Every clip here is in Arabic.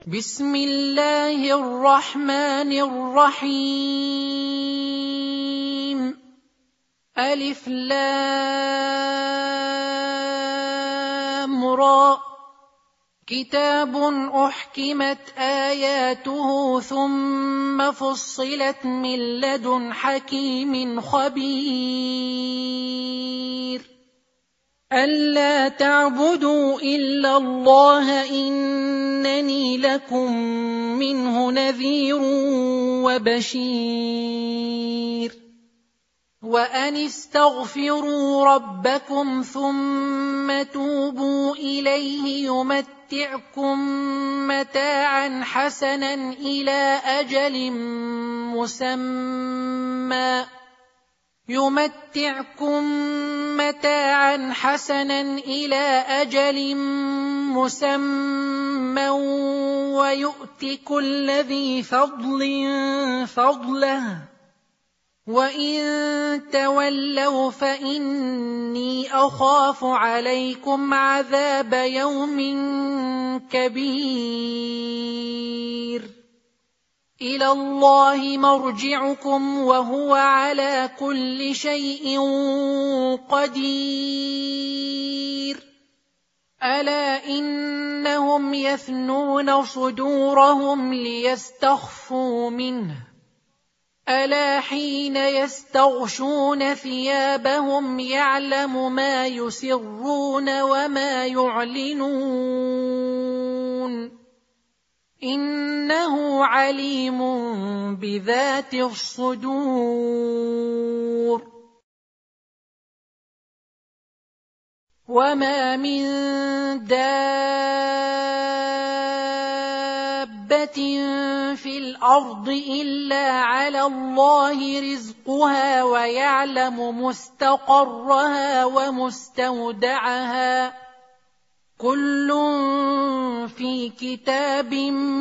بسم الله الرحمن الرحيم ألف لام را كتاب أحكمت آياته ثم فصلت من لدن حكيم خبير ألا تعبدوا إلا الله إنني لكم منه نذير وبشير وأن استغفروا ربكم ثم توبوا إليه يمتعكم متاعا حسنا إلى أجل مسمى ويؤت كل ذي فضل فضله وإن تولوا فإني أخاف عليكم عذاب يوم كبير إلى الله مرجعكم وهو على كل شيء قدير ألا إنهم يثنون صدورهم ليستخفوا منه ألا حين يستغشون ثيابهم يعلم ما يسرون وما يعلنون إنه عليم بذات الصدور وما من دابة في الأرض إلا على الله رزقها ويعلم مستقرها ومستودعها كل في كتاب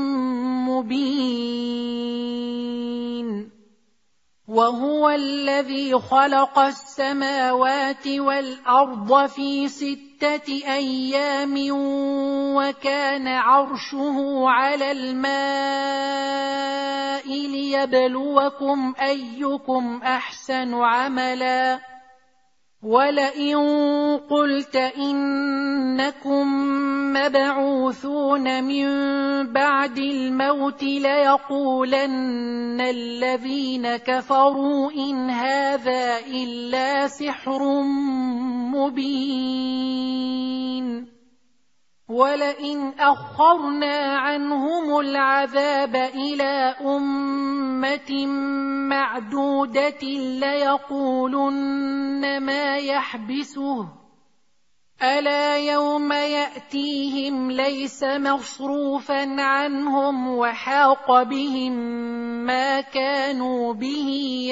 مبين وهو الذي خلق السماوات والأرض في 6 أيام وكان عرشه على الماء ليبلوكم أيكم أحسن عملا ولئن قلت إنكم مبعوثون من بعد الموت ليقولن الذين كفروا إن هذا إلا سحر مبين ولئن أخرنا عنهم العذاب إلى أمة معدودة ليقولن ما يحبسه ألا يوم يأتيهم ليس مصروفا عنهم وحاق بهم ما كانوا به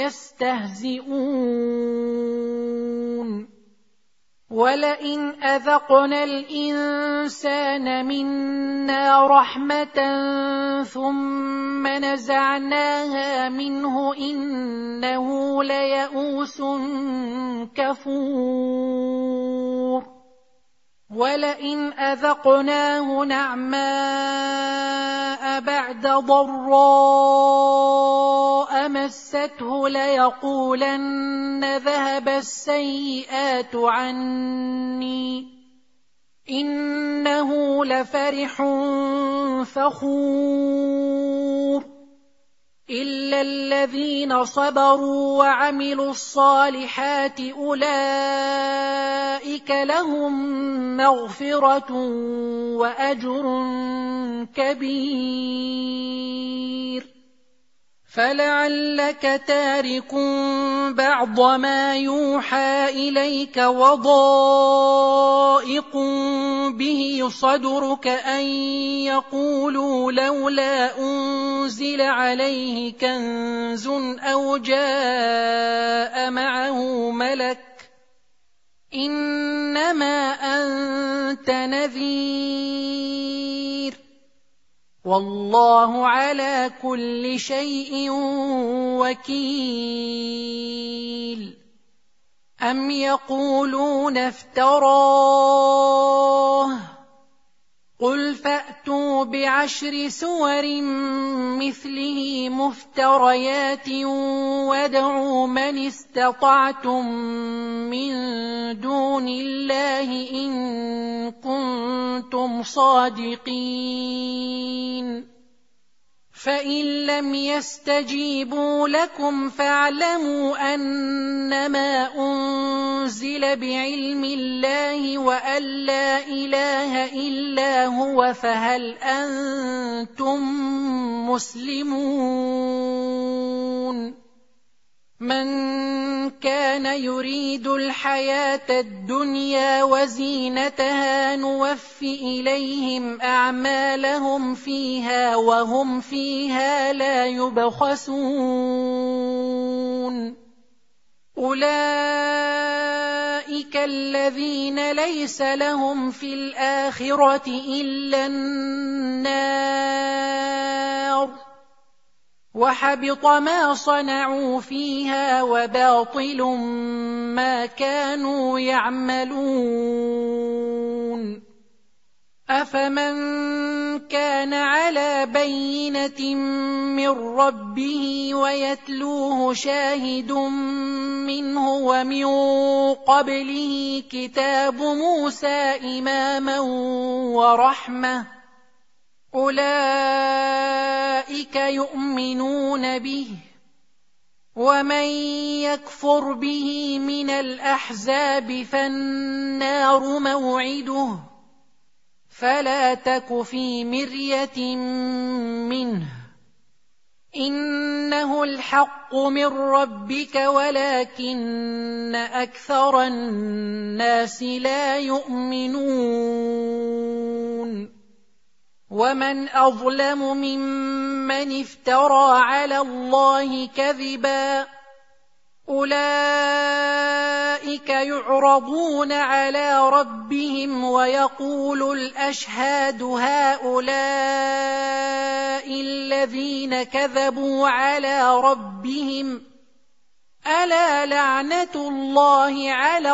يستهزئون ولئن أذقنا الإنسان منا رحمة ثم نزعناها منه إنه ليئوس كفور ولئن أذقناه نعماء بعد ضراء مسته ليقولن ذهب السيئات عني إنه لفرح فخور إلا الذين صبروا وعملوا الصالحات أولئك لهم مغفرة وأجر كبير فلعلك تارك بعض ما يوحى إليك وضائق به صدرك أن يقولوا لولا أنزل عليه كنز أو جاء معه ملك إنما أنت نذير والله على كل شيء وكيل أم يقولون افتراه قل فأتوا ب10 سور مثله مفتريات وادعوا من استطعتم من دون الله إن كنتم صادقين فإن لم يستجيبوا لكم فاعلموا أنما أنزل بعلم الله وأن لا إله إلا هو فهل أنتم مسلمون من كان يريد الحياة الدنيا وزينتها نوف إليهم أعمالهم فيها وهم فيها لا يبخسون أولئك الذين ليس لهم في الآخرة إلا النار وحبط ما صنعوا فيها وباطل ما كانوا يعملون أفمن كان على بينة من ربه ويتلوه شاهد منه ومن قبله كتاب موسى إماما ورحمة أولئك يؤمنون به ومن يكفر به من الأحزاب فالنار موعده فلا تك في مرية منه إنه الحق من ربك ولكن أكثر الناس لا يؤمنون ومن أظلم ممن افترى على الله كذبا أولئك يعرضون على ربهم ويقول الأشهاد هؤلاء الذين كذبوا على ربهم ألا لعنة الله على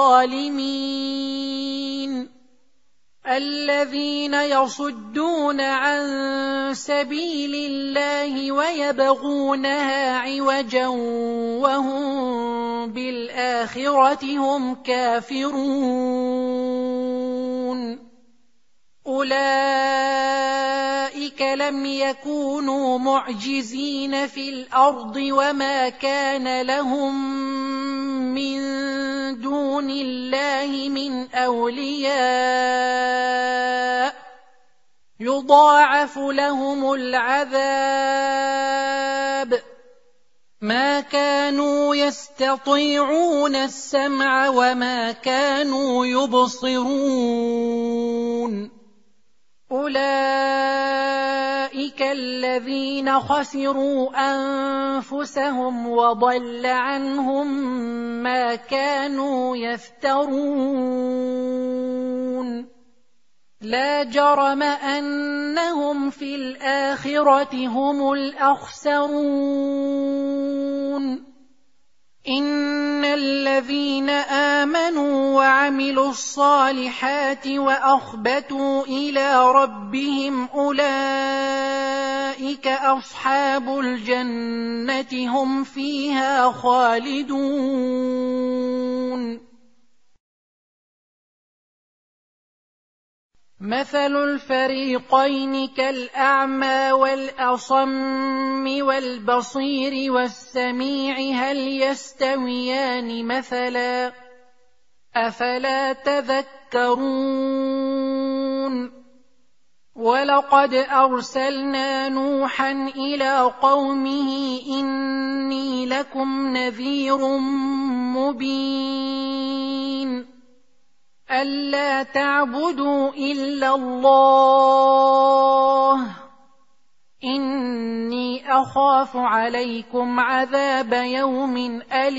الظالمين الذين يصدون عن سبيل الله ويبغونها عوجا وهم بالآخرة هم كافرون أولئك لم يكونوا معجزين في الأرض وما كان لهم من دون الله من أولياء يضاعف لهم العذاب ما كانوا يستطيعون السمع وما كانوا يبصرون أولئك الذين خسروا أنفسهم وضل عنهم ما كانوا يفترون لا جرم أنهم في الآخرة هم الأخسرون إن الذين آمنوا وعملوا الصالحات وأخبتوا إلى ربهم أولئك أصحاب الجنة هم فيها خالدون مثل الفريقين كالأعمى والأصم والبصير والسميع هل يستويان مثلا أفلا تذكرون ولقد أرسلنا نوحا إلى قومه إني لكم نذير مبين ألا تعبدوا إلا الله إني أخاف عليكم عذاب يوم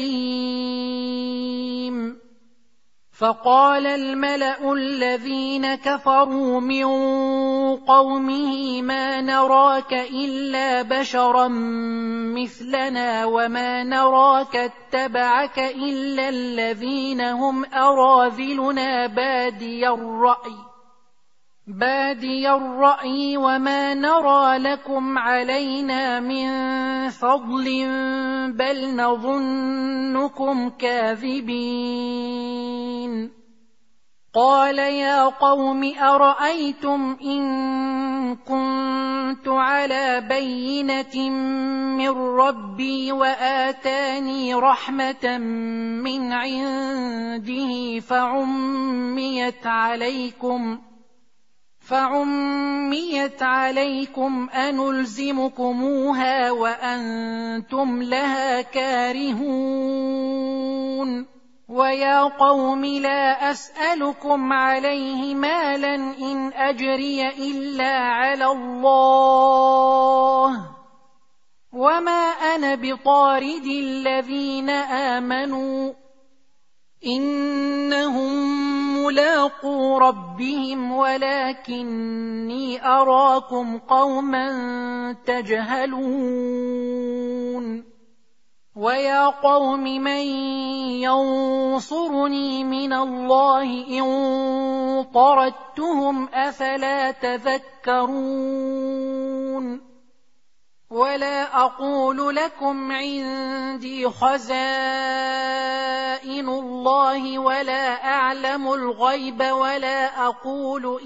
أليم فقال الملأ الذين كفروا من قومه ما نراك إلا بشرا مثلنا وما نراك اتبعك إلا الذين هم أراذلنا بادي الرأي بادي الرأي وما نرى لكم علينا من فضل بل نظنكم كاذبين قال يا قوم أرأيتم إن كنت على بينة من ربي وآتاني رحمة من عنده فعميت عليكم أنلزمكموها وأنتم لها كارهون ويا قوم لا أسألكم عليه مالا إن أجري إلا على الله وما أنا بطارد الذين آمنوا إنهم ملاقو ربهم ولكني أراكم قوما تجهلون ويا قوم من ينصرني من الله إن طردتهم أفلا تذكرون ولا أقول لكم عندي خزائن الله ولا أعلم الغيب ولا أقول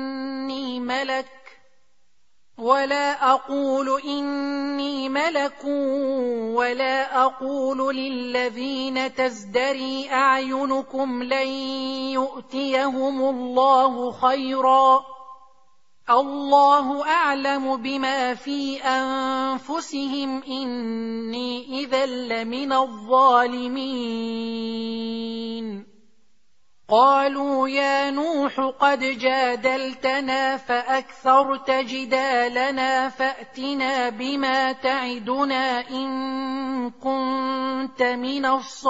إني ملك ولا أقول للذين تزدري أعينكم لن يؤتيهم الله خيرا الله أعلم بما في أنفسهم إني إذا لمن الظالمين قالوا يا نوح قد جادلتنا فأكثرت جدالنا فأتنا بما تعدنا إن كنت من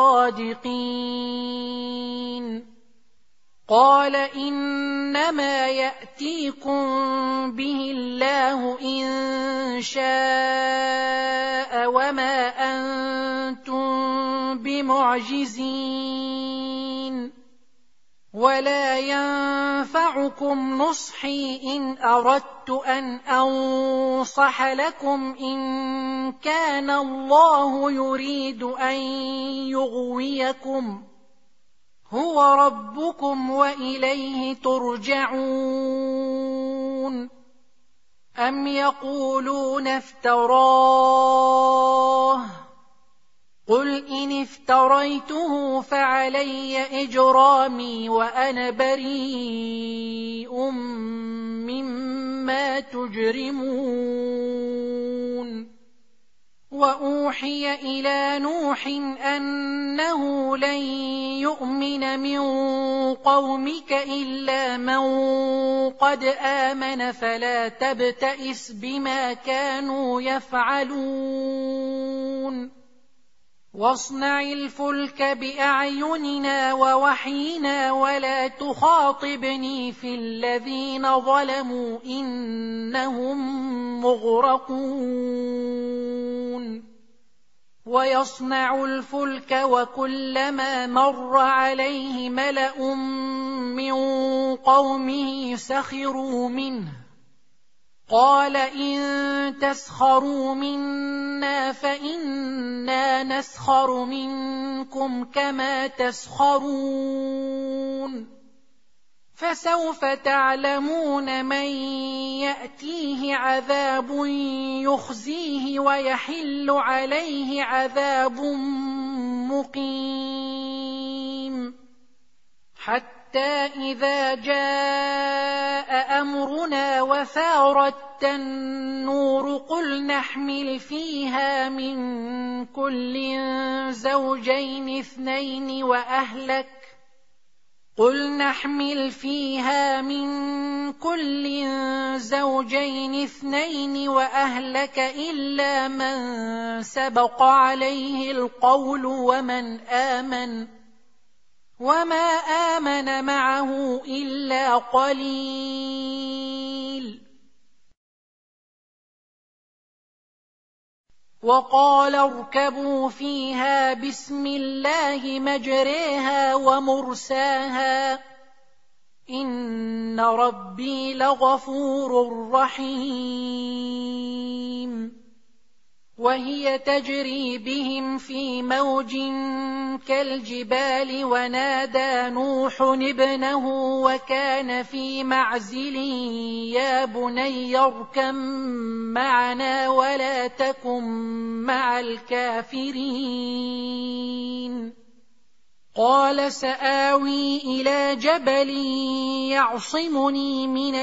الصادقين قال إنما يأتيكم به الله إن شاء وما أنتم بمعجزين ولا ينفعكم نصحي إن أردت أن أنصح لكم إن كان الله يريد أن يغويكم هو ربكم وإليه ترجعون أم يقولون افتراه قل إن افتريته فعلي إجرامي وأنا بريء مما تجرمون وأوحي إلى نوح أنه لن يؤمن من قومك إلا من قد آمن فلا تبتئس بما كانوا يفعلون واصنع الفلك بأعيننا ووحينا ولا تخاطبني في الذين ظلموا إنهم مغرقون ويصنع الفلك وكلما مر عليه ملأ من قومه سخروا منه قال إن تسخروا منا فإنا نسخر منكم كما تسخرون فسوف تعلمون من يأتيه عذاب يخزيه ويحل عليه عذاب مقيم حتى إذا جاء أمرنا وفارت النور قل نحمل فيها من كل زوجين اثنين وأهلك إلا من سبق عليه القول ومن آمن وما آمن معه إلا قليل وقال اركبوا فيها بسم الله مجريها ومرساها إن ربي لغفور رحيم. وهي تجري بهم في موج كالجبال ونادى نوح ابنه وكان في معزل يا بني اركب معنا ولا تكن مع الكافرين. قال سآوي إلى جبل يعصمني من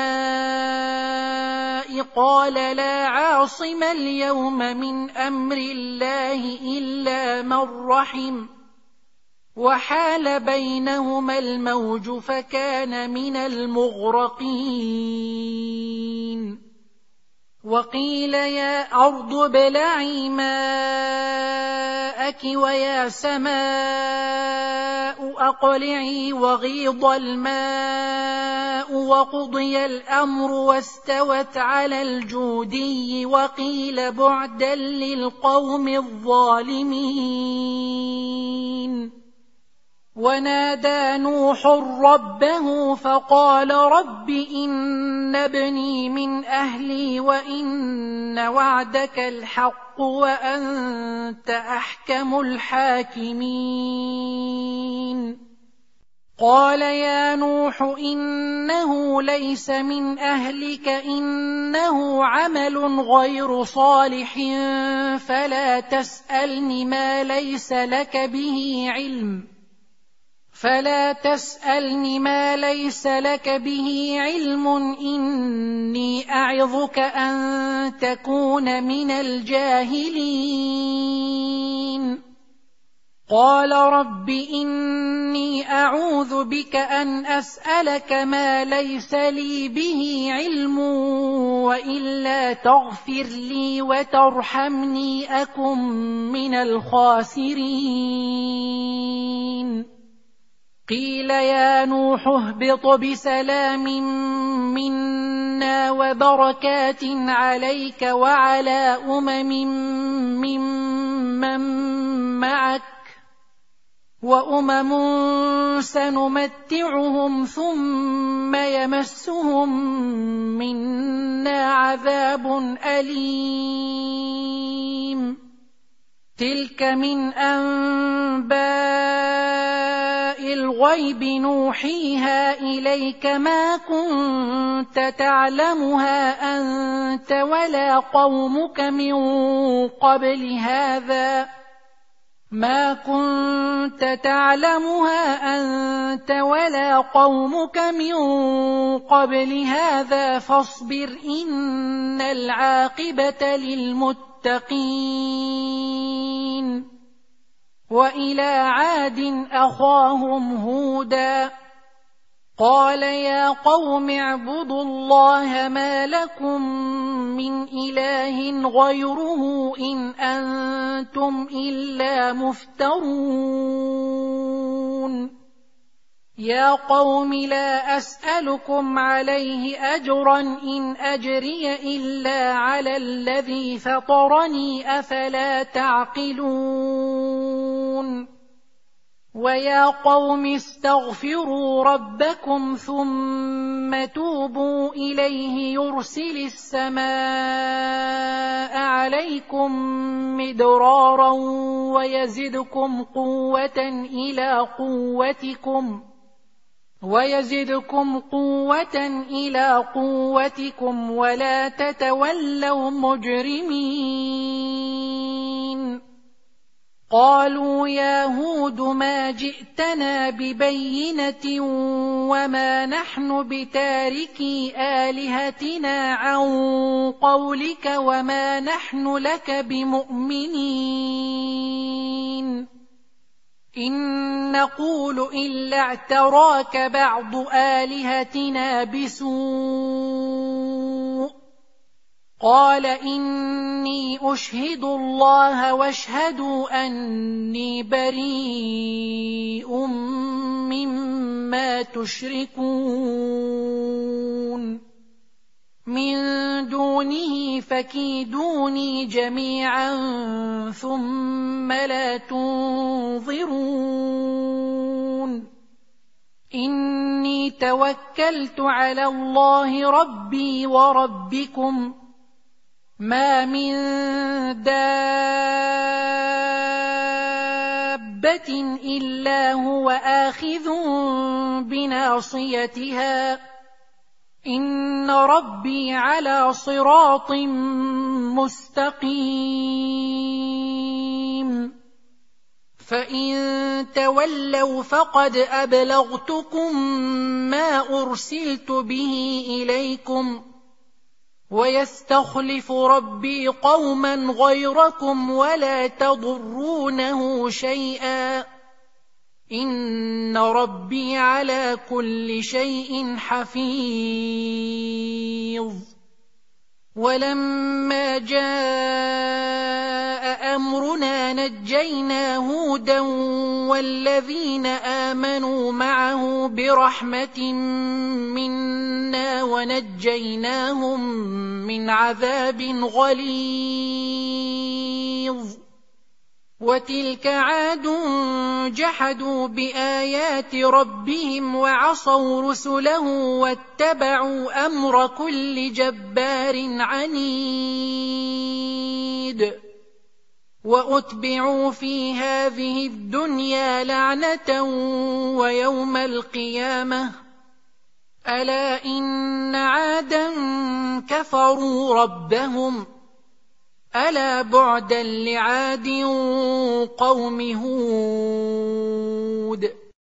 الماء قال لا عاصم اليوم من أمر الله إلا من رحم وحال بينهما الموج فكان من المغرقين. وقيل يا أرض ابلعي ماءك ويا سماء أقلعي وغيض الماء وقضي الأمر واستوت على الجودي وقيل بعدا للقوم الظالمين. ونادى نوح ربه فقال رب إن ابني من أهلي وإن وعدك الحق وأنت أحكم الحاكمين. قال يا نوح إنه ليس من أهلك إنه عمل غير صالح فلا تسألني ما ليس لك به علم إني أعظك أن تكون من الجاهلين. قال رب إني أعوذ بك أن أسألك ما ليس لي به علم وإلا تغفر لي وترحمني أكن من الخاسرين. قيل يا نوح اهبط بسلام منا وبركات عليك وعلى ممن معك وأمم سنمتعهم ثم يمسهم منا عذاب أليم. تلك من أنباء الغيب نوحيها إليك ما كنت تعلمها أنت ولا قومك من قبل هذا فاصبر إن العاقبة للمتقين. وإلى عاد أخاهم هودا قال يا قوم اعبدوا الله ما لكم من إله غيره إن أنتم إلا مفترون. يا قوم لا أسألكم عليه أجرا إن أجري إلا على الذي فطرني أفلا تعقلون. ويا قوم استغفروا ربكم ثم توبوا إليه يرسل السماء عليكم مدرارا ويزدكم قوة إلى قوتكم ولا تتولوا مجرمين. قالوا يا هود ما جئتنا ببينة وما نحن بتاركي آلهتنا عن قولك وما نحن لك بمؤمنين. إن نقول إلا اعتراك بعض آلهتنا بسوء. قال إني أشهد الله واشهدوا أني بريء مما تشركون من دونه فكيدوني جميعا ثم لا تنظرون. إني توكلت على الله ربي وربكم ما من دابة إلا هو آخذ بناصيتها إن ربي على صراط مستقيم فإن تولوا فقد أبلغتكم ما أرسلت به إليكم ويستخلف ربي قوما غيركم ولا تضرونه شيئا إن ربي على كل شيء حفيظ ولما جاء أمرنا نجينا هودا والذين آمنوا معه برحمة منا ونجيناهم من عذاب غليظ وتلك عاد جحدوا بآيات ربهم وعصوا رسله واتبعوا أمر كل جبار عنيد وأتبعوا في هذه الدنيا لعنة ويوم القيامة ألا إن عادا كفروا ربهم ألا بعدا لعاد قوم هود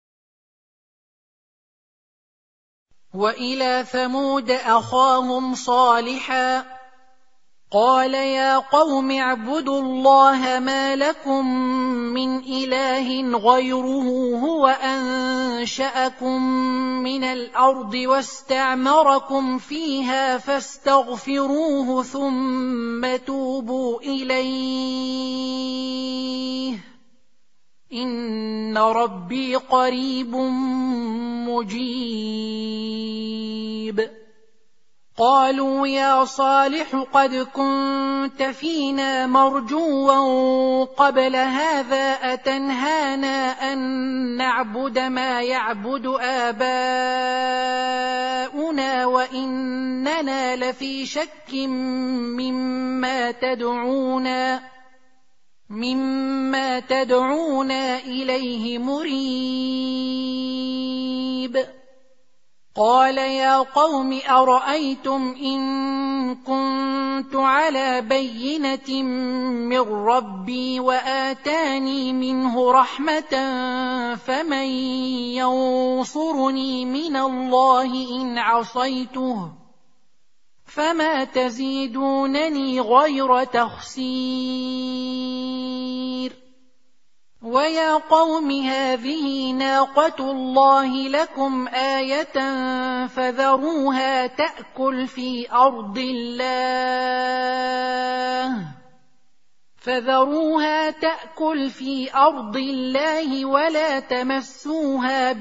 وإلى ثمود أخاهم صالحا قال يا قوم اعبدوا الله ما لكم من إله غيره هو أنشأكم من الأرض واستعمركم فيها فاستغفروه ثم توبوا إليه إن ربي قريب مجيب قالوا يا صالح قد كنت فينا مرجوا قبل هذا أتنهانا أن نعبد ما يعبد آباؤنا وإننا لفي شك مما تدعونا إليه مريب قال يا قوم أرأيتم إن كنت على بينة من ربي وآتاني منه رحمة فمن ينصرني من الله إن عصيته فما تزيدونني غير تخسير ويا قوم هذه ناقة الله لكم آية فذروها تأكل في أرض الله ولا تمسوها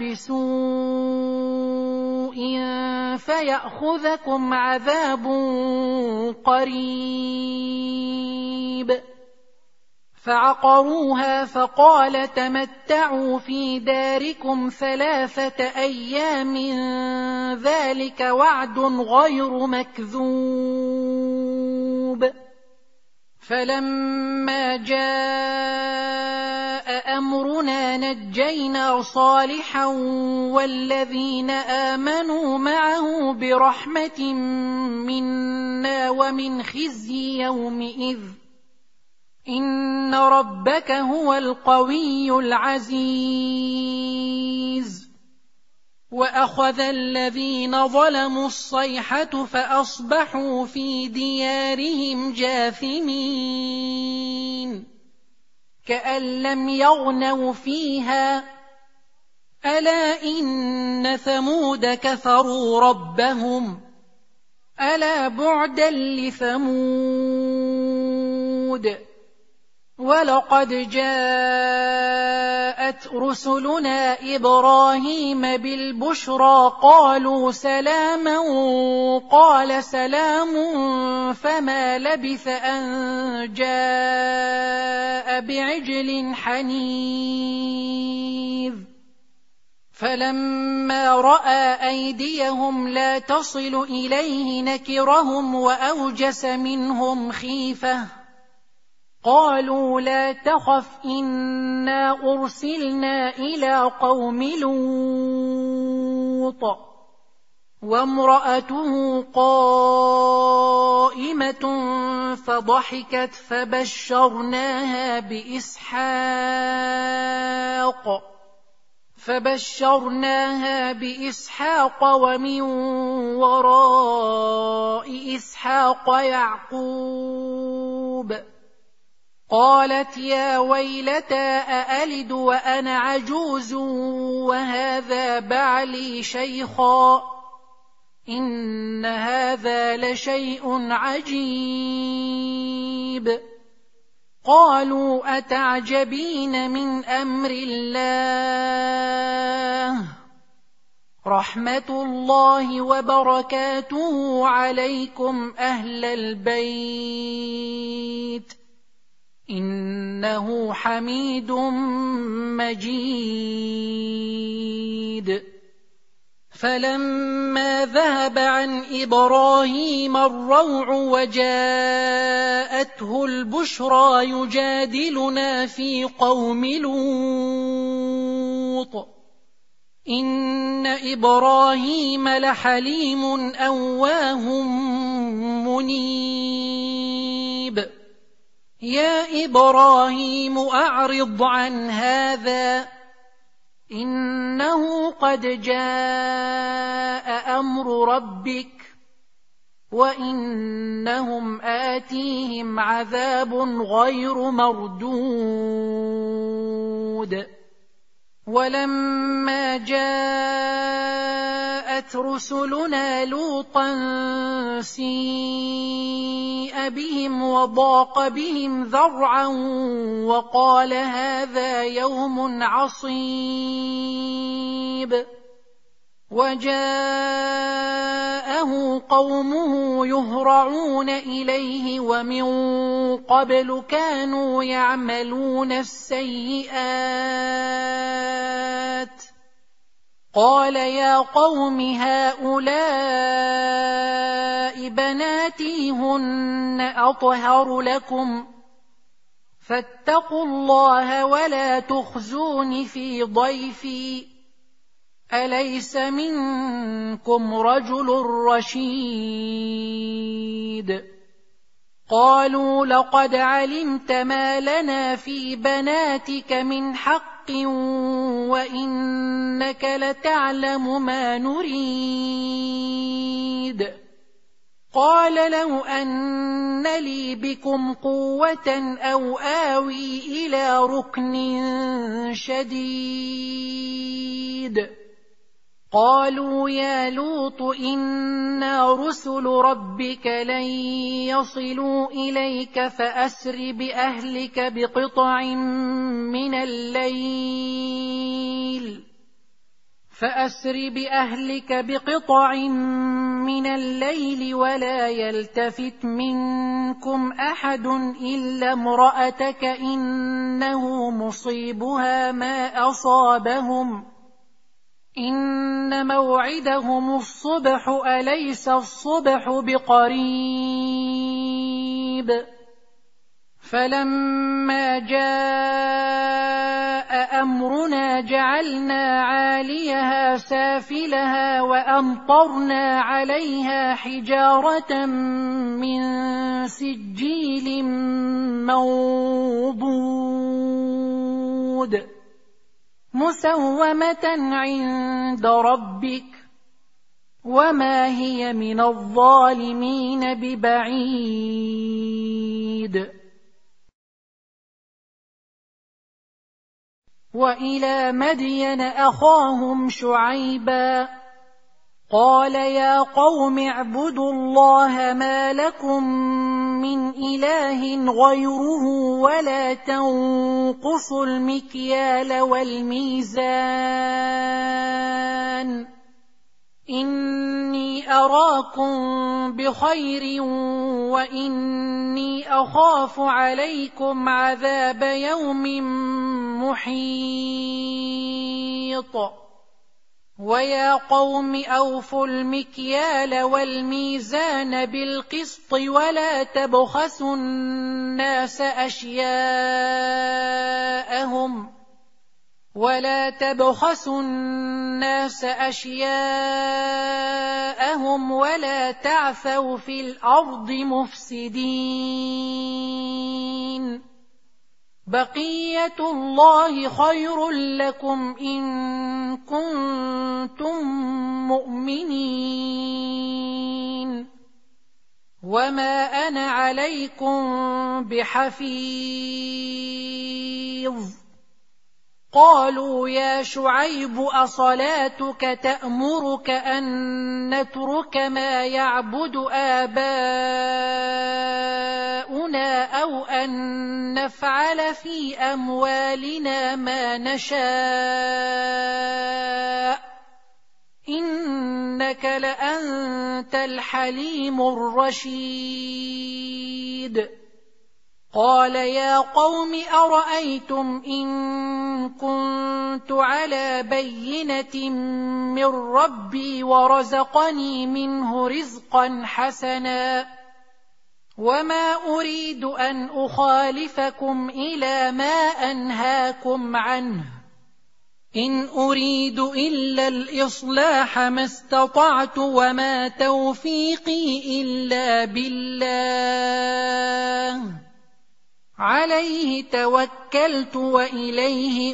بسوء فيأخذكم عذاب قريب فعقروها فقال تمتعوا في داركم 3 أيام ذلك وعد غير مكذوب فلما جاء أمرنا نجينا صالحا والذين آمنوا معه برحمة منا ومن خزي يومئذ إن ربك هو القوي العزيز وأخذ الذين ظلموا الصيحة فأصبحوا في ديارهم جاثمين كأن لم يغنوا فيها ألا إن ثمود كفروا ربهم ألا بعدا لثمود ولقد جاءت رسلنا إبراهيم بالبشرى قالوا سلاما قال سلام فما لبث أن جاء بعجل حنيذ فلما رأى أيديهم لا تصل إليه نكرهم وأوجس منهم خيفة قالوا لا تخف إنا أرسلنا إلى قوم لوط وامرأته قائمة فضحكت فبشرناها بإسحاق ومن وراء إسحاق يعقوب قالت يا ويلتى أألد وأنا عجوز وهذا بعلي شيخا إن هذا لشيء عجيب قالوا أتعجبين من أمر الله رحمة الله وبركاته عليكم أهل البيت إنه حميد مجيد فلما ذهب عن إبراهيم الروع وجاءته البشرى يجادلنا في قوم لوط إن إبراهيم لحليم أواه منيب يا إبراهيم أعرض عن هذا إنه قد جاء أمر ربك وإنهم آتيهم عذاب غير مردود ولما جاءت رسلنا لوطا سيء بهم وضاق بهم ذرعا وقال هذا يوم عصيب وجاءه قومه يهرعون إليه ومن قبل كانوا يعملون السيئات قال يا قوم هؤلاء بناتي هن أطهر لكم فاتقوا الله ولا تخزون في ضيفي أليس منكم رجل رشيد قالوا لقد علمت ما لنا في بناتك من حق وإنك لتعلم ما نريد قال لو أن لي بكم قوة أو آوي إلى ركن شديد قالوا يا لوط إنا رسل ربك لن يصلوا إليك فأسر بأهلك بقطع من الليل ولا يلتفت منكم أحد إلا امرأتك إنه مصيبها ما أصابهم إن موعدهم الصبح أليس الصبح بقريب فلما جاء أمرنا جعلنا عاليها سافلها وأمطرنا عليها حجارة من سجيل منضود مسومة عند ربك وما هي من الظالمين ببعيد وإلى مدين أخاهم شعيبا قال يا قوم اعبدوا الله ما لكم من إله غيره ولا تنقصوا المكيال والميزان إني أراكم بخير وإني أخاف عليكم عذاب يوم محيط ويا قوم أوفوا المكيال والميزان بالقسط ولا تبخسوا الناس أشياءهم ولا تعثوا في الأرض مفسدين. بقية الله خير لكم إن كنتم مؤمنين، وما أنا عليكم بحفيظ. قالوا يا شعيب أصلاتك تأمرك أن نترك ما يعبد آباؤنا أو أن نفعل في أموالنا ما نشاء إنك لأنت الحليم الرشيد. قال يا قوم أرأيتم إن كنت على بينة من ربي ورزقني منه رزقا حسنا وما أريد أن أخالفكم إلى ما أنهاكم عنه إن أريد إلا الإصلاح ما استطعت وما توفيقي إلا بالله عليه توكلت وإليه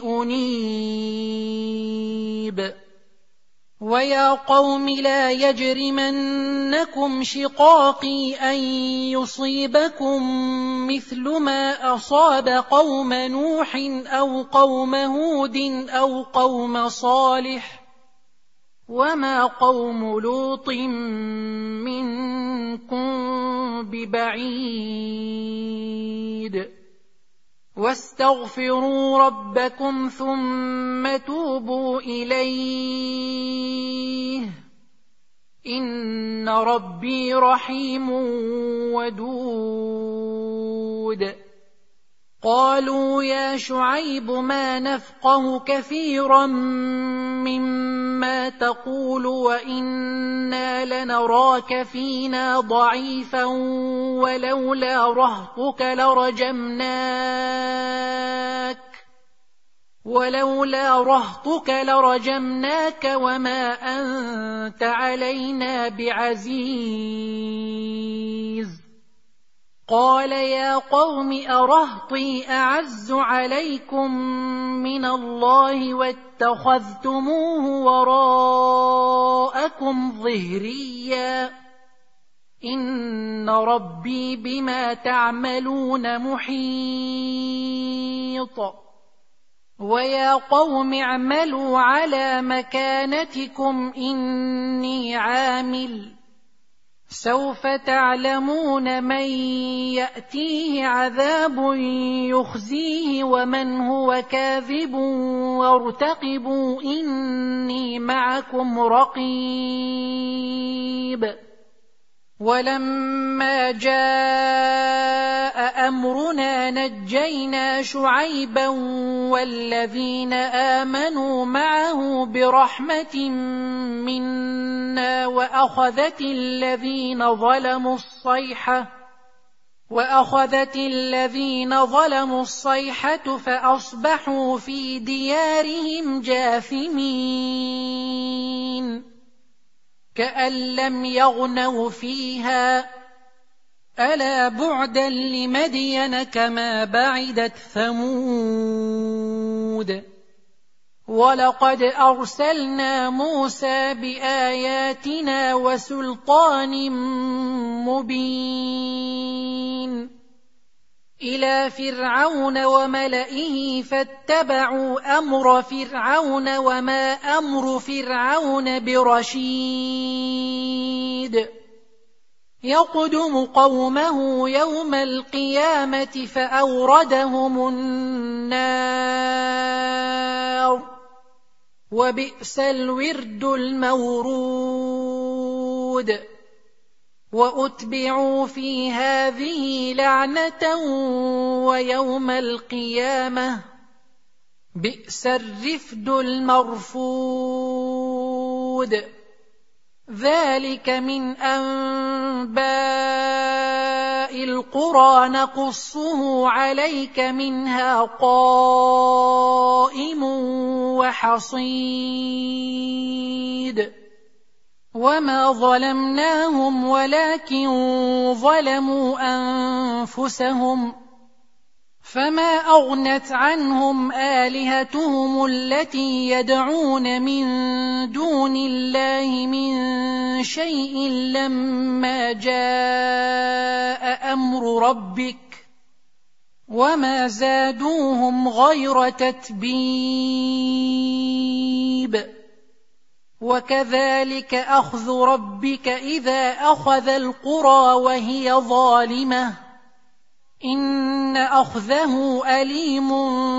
أنيب. ويا قوم لا يجرمنكم شقاقي أن يصيبكم مثل ما أصاب قوم نوح أو قوم هود أو قوم صالح وما قوم لوط منكم ببعيد. واستغفروا ربكم ثم توبوا إليه إن ربي رحيم ودود. قالوا يا شعيب ما نفقه كثيرا مما تقول وإنا لنراك فينا ضعيفا ولولا رهطك لرجمناك وما أنت علينا بعزيز. قال يا قوم أرهطي أعز عليكم من الله واتخذتموه وراءكم ظهريا إن ربي بما تعملون محيط. ويا قوم اعملوا على مكانتكم إني عامل سوف تعلمون من يأتيه عذاب يخزيه ومن هو كاذب وارتقبوا إني معكم رقيب. ولما جاء أمرنا نجينا شعيبا والذين آمنوا معه برحمة منا وأخذت الذين ظلموا الصيحة فأصبحوا في ديارهم جاثمين كأن لم يغنوا فيها ألا بعدا لمدين كما بعدت ثمود. ولقد أرسلنا موسى بآياتنا وسلطان مبين إلى فرعون وملئه فاتبعوا أمر فرعون وما أمر فرعون برشيد. يقدم قومه يوم القيامة فأوردهم النار وبئس الورد المورود. وأتبعوا في هذه لعنة ويوم القيامة بئس الرفد المرفود ذلك من أنباء القرى نقصه عليك منها قائم وحصيد وما ظلمناهم ولكن ظلموا أنفسهم فما أغنت عنهم آلهتهم التي يدعون من دون الله من شيء لما جاء أمر ربك وما زادوهم غير تتبيب وكذلك أخذ ربك إذا أخذ القرى وهي ظالمة إن أخذه أليم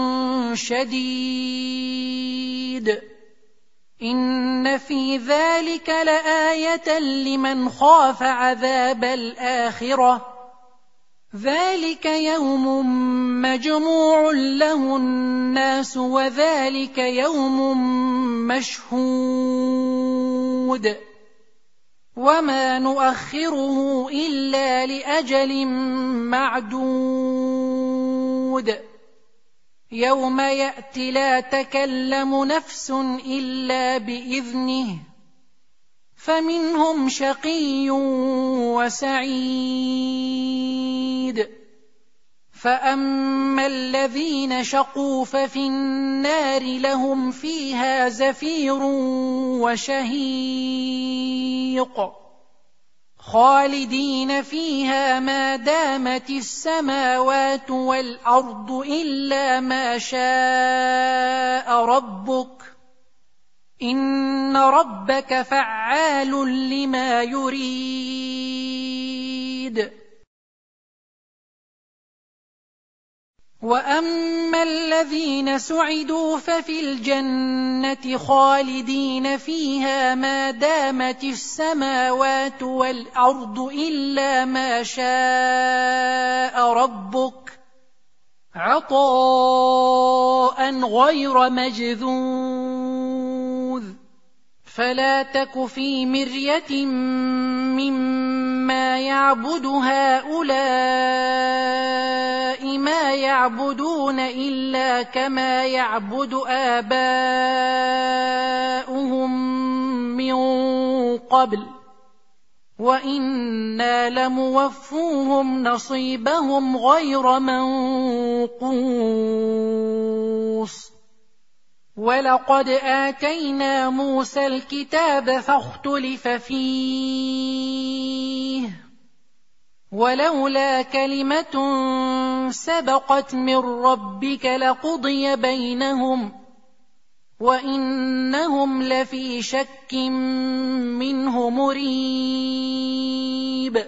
شديد إن في ذلك لآية لمن خاف عذاب الآخرة ذلك يوم مجموع له الناس وذلك يوم مشهود وما نؤخره إلا لأجل معدود يوم يأتي لا تكلم نفس إلا بإذنه فمنهم شقي وسعيد فأما الذين شقوا ففي النار لهم فيها زفير وشهيق خالدين فيها ما دامت السماوات والأرض إلا ما شاء ربك إن ربك فعال لما يريد وأما الذين سعدوا ففي الجنة خالدين فيها ما دامت السماوات والأرض إلا ما شاء ربك عطاء غير مجذوذ فلا تك في مرية مما يعبد هؤلاء ما يعبدون إلا كما يعبد آباؤهم من قبل وإنا لموفوهم نصيبهم غير منقوص ولقد آتينا موسى الكتاب فاختلف فيه ولولا كلمة سبقت من ربك لقضي بينهم وإنهم لفي شك منه مريب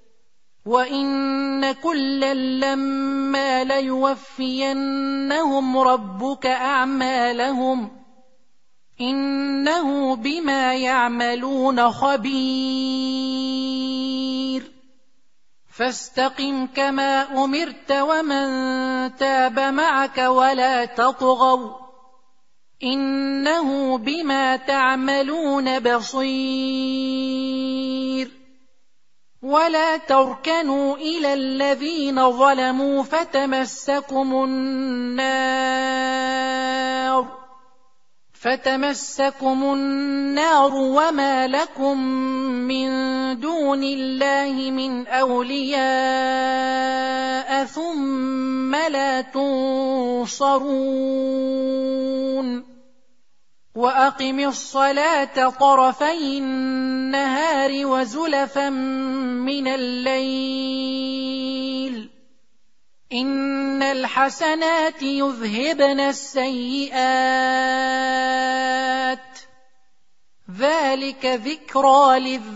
وإن كلا لما ليوفينهم ربك أعمالهم إنه بما يعملون خبير فاستقم كما أمرت ومن تاب معك ولا تطغوا إنه بما تعملون بصير ولا تركنوا إلى الذين ظلموا فتمسكم النار وما لكم من دون الله من أولياء ثم لا تنصرون وأقم الصلاة طرفي النهار وزلفا من الليل إن الحسنات يذهبن السيئات ذلك ذكرى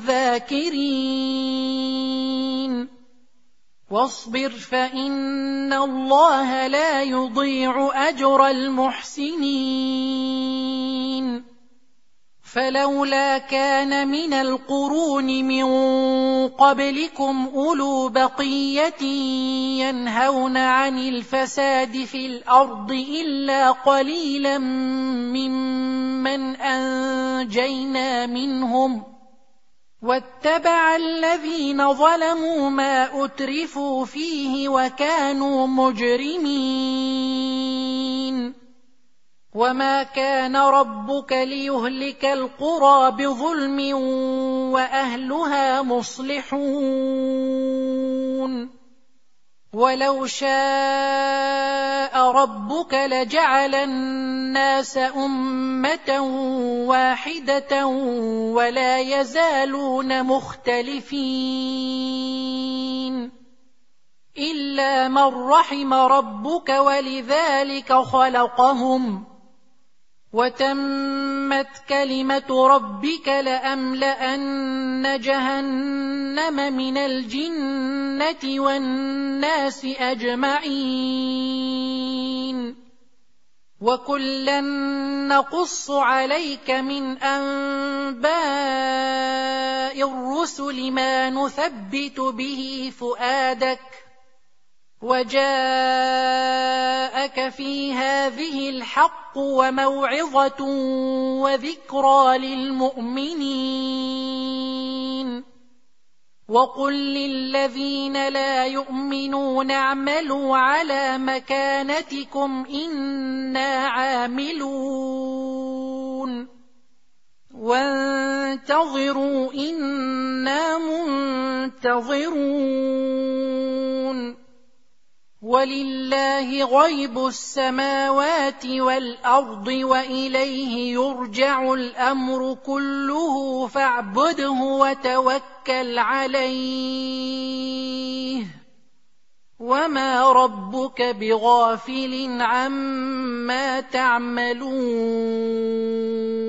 للذاكرين واصبر فإن الله لا يضيع أجر المحسنين فلولا كان من القرون من قبلكم أولو بقية ينهون عن الفساد في الأرض إلا قليلا ممن أنجينا منهم واتبع الذين ظلموا ما أترفوا فيه وكانوا مجرمين وما كان ربك ليهلك القرى بظلم وأهلها مصلحون ولو شاء ربك لجعل الناس أمة واحدة ولا يزالون مختلفين إلا من رحم ربك ولذلك خلقهم وتمت كلمة ربك لأملأن جهنم من الجنة والناس أجمعين وكلا نقص عليك من أنباء الرسل ما نثبت به فؤادك وجاءك في هذه الحق وموعظة وذكرى للمؤمنين وقل للذين لا يؤمنون اعملوا على مكانتكم إنا عاملون وانتظروا إنا منتظرون ولله غيب السماوات والأرض وإليه يرجع الأمر كله فاعبده وتوكل عليه وما ربك بغافل عما تعملون